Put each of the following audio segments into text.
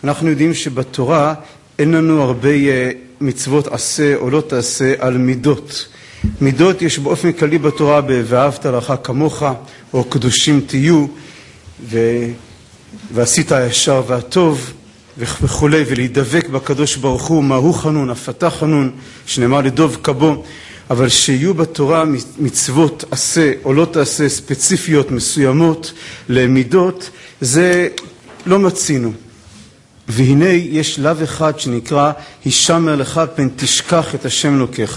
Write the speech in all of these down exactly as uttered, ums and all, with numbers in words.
אנחנו יודעים שבתורה אין לנו הרבה מצוות עשה או לא תעשה על מידות. מידות יש באופן כללי בתורה ב"ואהבת לרעך כמוך" או "קדושים תהיו" ו... ועשית הישר והטוב וכו', ולהידבק בקדוש ברוך הוא, מהו חנון, הפתה חנון, שנאמר לדוב כבו. אבל שיהיו בתורה מצוות עשה או לא תעשה ספציפיות מסוימות למידות, זה לא מצינו. והנה יש לאו אחד שנקרא הישמר לך פן תשכח את השם אלוקיך,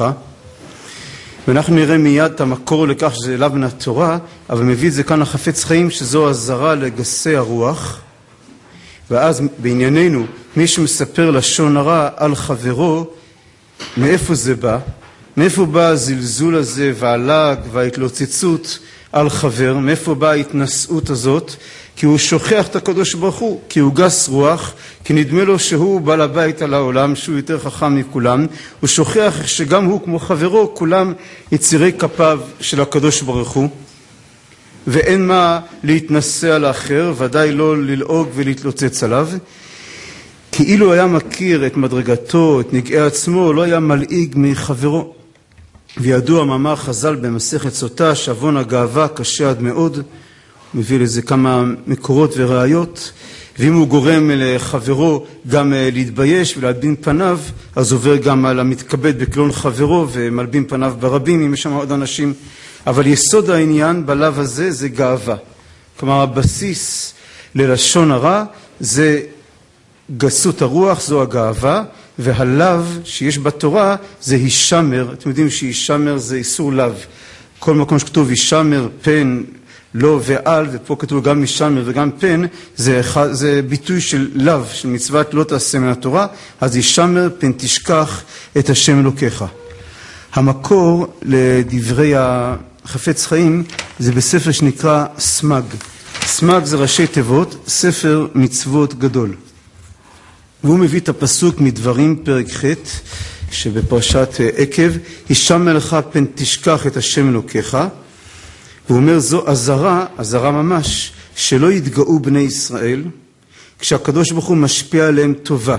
ואנחנו נראה מיד את המקור לכך שזה לאו מן התורה, אבל מביא את זה כאן החפץ חיים שזו הזרה לגסי הרוח. ואז בענייננו מי שמספר לשון הרע על חברו, מאיפה זה בא? מאיפה בא הזלזול הזה והלעג וההתלוצצות על חבר? מאיפה באה ההתנשאות הזאת? כי הוא שוכח את הקדוש ברוך הוא, כי הוא גס רוח, כי נדמה לו שהוא בעל הבית על העולם, שהוא יותר חכם מכולם. הוא שוכח שגם הוא כמו חברו, כולם יצירי כפיו של הקדוש ברוך הוא, ואין מה להתנשא על האחר, ודאי לא ללעוג ולהתלוצץ עליו. כאילו היה מכיר את מדרגתו, את נגעי עצמו, לא היה מלעיג מחברו. וידוע מאמר חז"ל במסכת סוטה, שעוון הגאווה קשה עד מאוד. מביא לזה כמה מקורות וראיות, ואם הוא גורם לחברו גם להתבייש ולהלבין פניו, אז עובר גם על המתכבד בקלון חברו ומלבין פניו ברבים, אם יש שם עוד אנשים. אבל יסוד העניין בלאו הזה זה גאווה. כלומר הבסיס ללשון הרע זה גסות הרוח, זו הגאווה, והלאו שיש בתורה זה הישמר. אתם יודעים שהישמר זה איסור לאו. כל מקום שכתוב הישמר פן לא ועל, ופה כתוב גם הישמר וגם פן, זה, זה ביטוי של לאו, של מצוות לא תעשה מן התורה. אז הישמר פן תשכח את השם אלוקיך. המקור לדברי החפץ חיים זה בספר שנקרא סמג. סמג זה ראשי תיבות, ספר מצוות גדול. והוא מביא את הפסוק מדברים פרק ח' שבפרשת עקב, הישמר לך פן תשכח את השם אלוקיך. והוא אומר זו הזרה, הזרה ממש, שלא יתגאו בני ישראל כשהקדוש ברוך הוא משפיע עליהם טובה,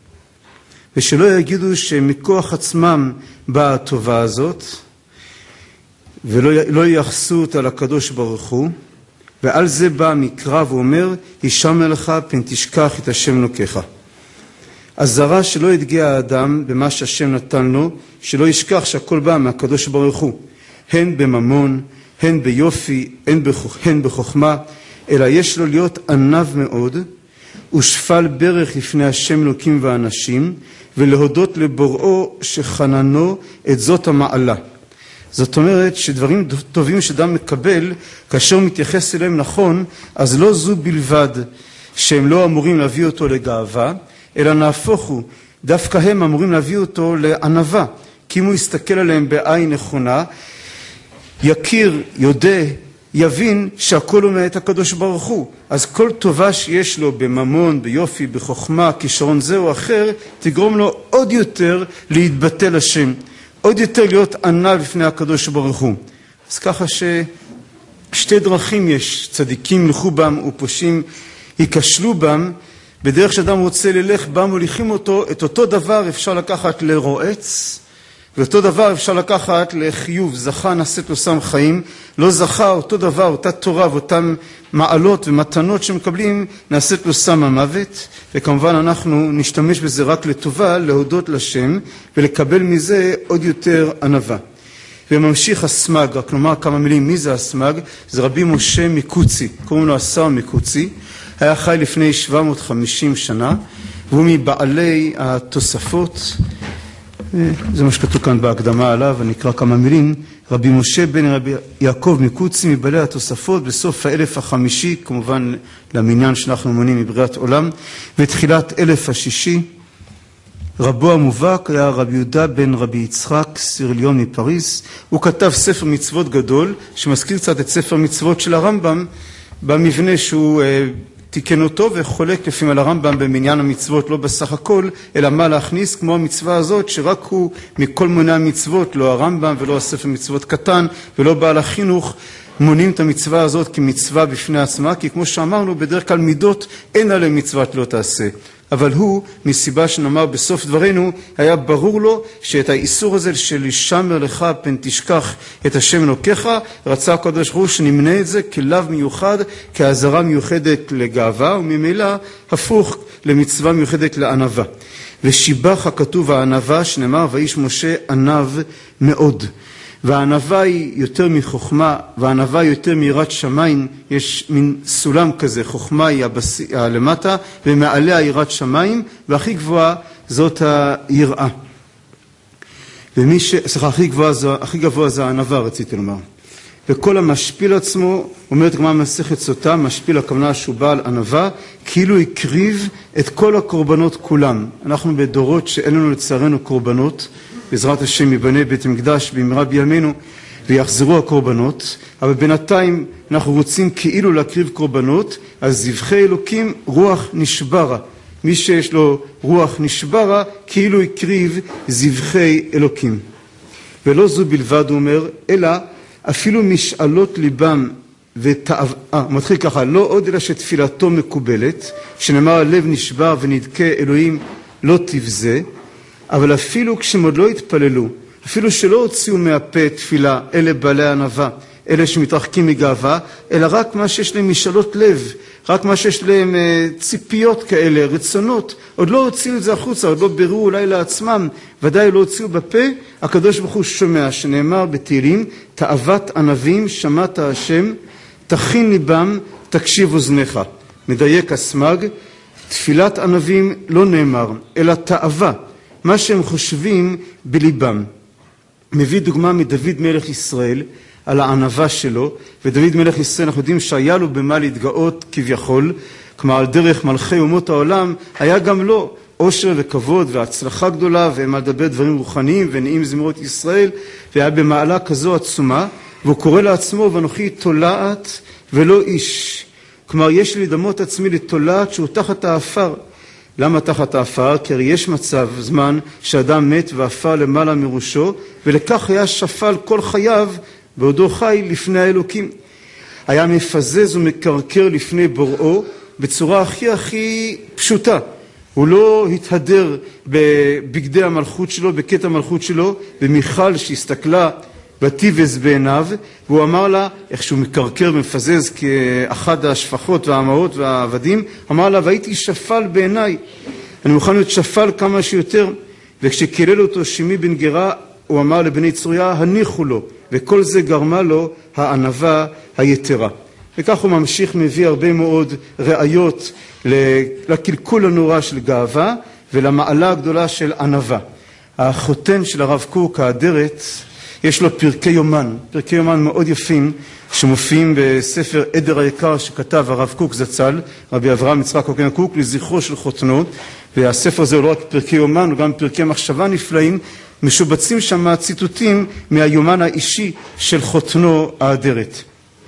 ושלא יגידו שמכוח עצמם באה הטובה הזאת, ולא לא יחסו אותה לקדוש ברוך הוא. ועל זה בא המקרא ואומר הישמר לך פן תשכח את השם אלוקיך. הזרה שלא יתגאה האדם במה שהשם נתן לו, שלא ישכח שהכל בא מהקדוש ברוך הוא, הן בממון, הן ביופי, הן, בחוכ... הן בחוכמה, אלא יש לו להיות ענב מאוד, ושפל ברך לפני השם אלוקים והאנשים, ולהודות לבוראו שחננו את זאת המעלה. זאת אומרת שדברים טובים שאדם מקבל, כאשר הוא מתייחס אליהם נכון, אז לא זו בלבד שהם לא אמורים להביא אותו לגאווה, אלא נהפוך הוא, דווקא הם אמורים להביא אותו לענבה, כי אם הוא יסתכל עליהם בעין נכונה, יכיר, יודע, יבין שהכל הוא מאת הקדוש ברוך הוא. אז כל טובה שיש לו בממון, ביופי, בחוכמה, כישרון זה או אחר, תגרום לו עוד יותר להתבטא לשם, עוד יותר להיות ענב לפני הקדוש ברוך הוא. אז ככה ששתי דרכים יש, צדיקים ילכו בם ופושעים ייכשלו בם. בדרך שאדם רוצה ללך בם מוליכים אותו, את אותו דבר אפשר לקחת לרועץ, ואותו דבר אפשר לקחת לחיוב, זכה נשאת לו שם חיים, לא זכה אותו דבר, אותה תורה ואותן מעלות ומתנות שמקבלים, נעשית לו שם המוות. וכמובן אנחנו נשתמש בזה רק לטובה, להודות לשם ולקבל מזה עוד יותר ענווה. וממשיך הסמג, רק נאמר כמה מילים, מי זה הסמג? זה רבי משה מקוצי, קוראים לו השר מקוצי, היה חי לפני שבע מאות וחמישים שנה, והוא מבעלי התוספות, זה מה שכתוב כאן בהקדמה עליו, אני אקרא כמה מילים. רבי משה בן רבי יעקב מקוצי מבעלי התוספות בסוף האלף החמישי, כמובן למניין שאנחנו מונים מבריאת עולם, ותחילת אלף השישי. רבו המובהק היה רבי יהודה בן רבי יצחק סירליון מפריז. הוא כתב ספר מצוות גדול שמזכיר קצת את ספר מצוות של הרמב"ם במבנה שהוא תיקן אותו, וחולק לפעמים על הרמב"ם במניין המצוות, לא בסך הכל, אלא מה להכניס, כמו המצווה הזאת, שרק הוא מכל מוני המצוות, לא הרמב"ם ולא הספר מצוות קטן ולא בעל החינוך, מונים את המצווה הזאת כמצווה בפני עצמה, כי כמו שאמרנו, בדרך כלל מידות אין עליהם מצוות לא תעשה. אבל הוא, מסיבה שנאמר בסוף דברנו, היה ברור לו שאת האיסור הזה של ישמר לך פן תשכח את השם אלוקיך, רצה הקדוש ברוך הוא שנמנה את זה כלאו מיוחד, כהזרה מיוחדת לגאווה, וממילא הפוך למצווה מיוחדת לענווה. ושיבח הכתוב הענווה, שנאמר ואיש משה ענב מאוד. והענווה היא יותר מחוכמה, והענווה היא יותר מיראת שמיים. יש מין סולם כזה, חוכמה היא הבס... הלמטה, ומעליה יראת שמיים, והכי גבוהה זאת היראה. ומי ש... סליחה, הכי גבוה זה, הכי גבוה זה הענווה, רציתי לומר. וכל המשפיל עצמו, אומרת גמרא מסכת סוטה, משפיל הכוונה שהוא בעל ענווה, כאילו הקריב את כל הקורבנות כולם. אנחנו בדורות שאין לנו לצערנו קורבנות, בעזרת השם יבנה בית המקדש במהרה בימינו ויחזרו הקורבנות, אבל בינתיים אנחנו רוצים כאילו להקריב קורבנות, אז זבחי אלוקים רוח נשברה. מי שיש לו רוח נשברה כאילו הקריב זבחי אלוקים. ולא זו בלבד, הוא אומר, אלא אפילו משאלות ליבם ותאו... אה, מתחיל ככה, לא עוד אלא שתפילתו מקובלת, שנאמר הלב נשבר ונדכה אלוהים לא תבזה, אבל אפילו כשהם עוד לא התפללו, אפילו שלא הוציאו מהפה תפילה, אלה בעלי ענווה, אלה שמתרחקים מגאווה, אלא רק מה שיש להם משאלות לב, רק מה שיש להם ציפיות כאלה, רצונות, עוד לא הוציאו את זה החוצה, עוד לא בירו אולי לעצמם, ודאי לא הוציאו בפה, הקדוש ברוך הוא שומע, שנאמר בתהילים, תאוות ענבים שמעת השם, תכין ליבם, תקשיב אוזניך. מדייק הסמג, תפילת ענבים לא נאמר, אלא תאווה, מה שהם חושבים בליבם. מביא דוגמה מדוד מלך ישראל על הענווה שלו, ודוד מלך ישראל אנחנו יודעים שהיה לו במה להתגאות כביכול, כלומר על דרך מלכי אומות העולם, היה גם לו עושר וכבוד והצלחה גדולה, והם לדבר דברים רוחניים ונעים זמרות ישראל, והיה במעלה כזו עצומה, והוא קורא לעצמו ואנוכי תולעת ולא איש. כלומר יש לי לדמות עצמי לתולעת שהוא תחת האפר. למה תחת האפר? כי הרי יש מצב, זמן, שאדם מת ואפר למעלה מראשו, ולכך היה שפל כל חייו בעודו חי לפני האלוקים. היה מפזז ומקרקר לפני בוראו בצורה הכי הכי פשוטה. הוא לא התהדר בבגדי המלכות שלו, בקטע המלכות שלו, ומיכל שהסתכלה בטיבס בעיניו, והוא אמר לה, איך שהוא מקרקר ומפזז כאחד השפחות והאמהות והעבדים, אמר לה, והייתי שפל בעיניי, אני מוכן להיות שפל כמה שיותר, וכשקילל אותו שמי בן גרה, הוא אמר לבני צרויה, הניחו לו, וכל זה גרמה לו הענווה היתרה. וכך הוא ממשיך, מביא הרבה מאוד ראיות לקלקול הנורא של גאווה, ולמעלה הגדולה של ענווה. החותן של הרב קוק, האדרת, יש לו פרקי יומן, פרקי יומן מאוד יפים, שמופיעים בספר עדר היקר שכתב הרב קוק זצ"ל, רבי אברהם יצחק הכהן קוק, לזכרו של חותנו, והספר הזה הוא לא רק פרקי יומן, הוא גם פרקי מחשבה נפלאים, משובצים שם ציטוטים מהיומן האישי של חותנו האדרת.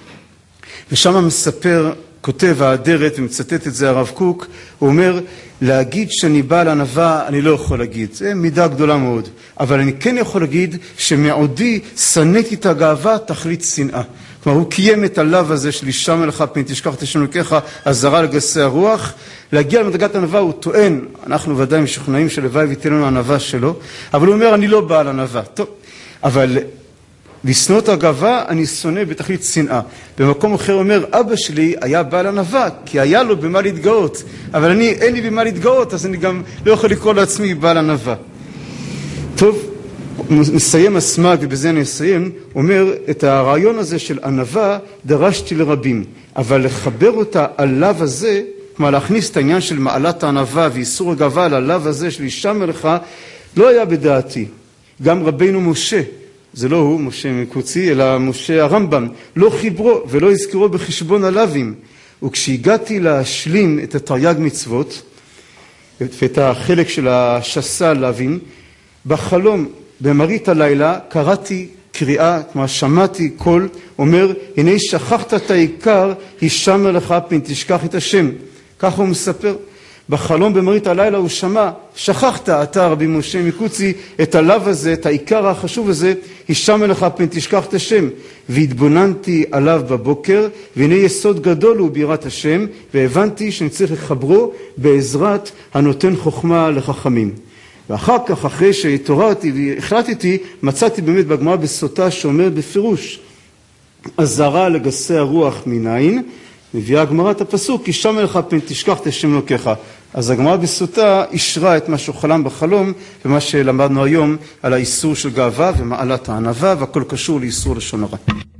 ושם מספר, כותב האדרת ומצטט את זה הרב קוק, הוא אומר, להגיד שאני בעל ענווה אני לא יכול להגיד, זה מידה גדולה מאוד, אבל אני כן יכול להגיד שמעודי שנאתי את הגאווה תכלית שנאה. כלומר הוא קיים את הלאו הזה של ישמר לך פן תשכח את השם אלוקיך, הזרה לגסי הרוח. להגיע למדרגת ענווה הוא טוען, אנחנו ודאי משוכנעים שלוואי ויתן לנו הענווה שלו, אבל הוא אומר אני לא בעל ענווה. טוב, אבל לשנוא את הגאווה אני שונא בתכלית שנאה. במקום אחר אומר, אבא שלי היה בעל ענווה, כי היה לו במה להתגאות, אבל אני אין לי במה להתגאות, אז אני גם לא יכול לקרוא לעצמי בעל ענווה. טוב, נסיים הסמג, ובזה אני אסיים, אומר, את הרעיון הזה של ענווה דרשתי לרבים, אבל לחבר אותה על לאו הזה, כלומר להכניס את העניין של מעלת הענווה ואיסור הגאווה על הלאו הזה של ישמר לך, לא היה בדעתי. גם רבינו משה, זה לא הוא, משה מקוצי, אלא משה הרמב"ם, לא חיברו ולא הזכרו בחשבון הלאווים. וכשהגעתי להשלים את התרי"ג מצוות, ואת החלק של השסה לאווים, בחלום, במרית הלילה, קראתי קריאה, כלומר שמעתי קול, אומר, הנה שכחת את העיקר, ישמר לך פן תשכח את השם. ככה הוא מספר. בחלום במראית הלילה הוא שמע, שכחת אתה רבי משה מקוצי את הלאו הזה, את העיקר החשוב הזה, הישמע לך פן תשכח את השם. והתבוננתי עליו בבוקר, והנה יסוד גדול הוא ביראת השם, והבנתי שאני צריך לחברו בעזרת הנותן חוכמה לחכמים. ואחר כך, אחרי שהתעוררתי והחלטתי, מצאתי באמת בגמרא בסוטה שאומרת בפירוש, אזהרה לגסי הרוח מנין, מביאה הגמרא את הפסוק, הישמע לך פן תשכח את השם אלוקיך. אז הגמרא בסוטה אישרה את מה שהוא חלם בחלום, ומה שלמדנו היום על האיסור של גאווה ומעלת הענווה, והכל קשור לאיסור לשון הרע.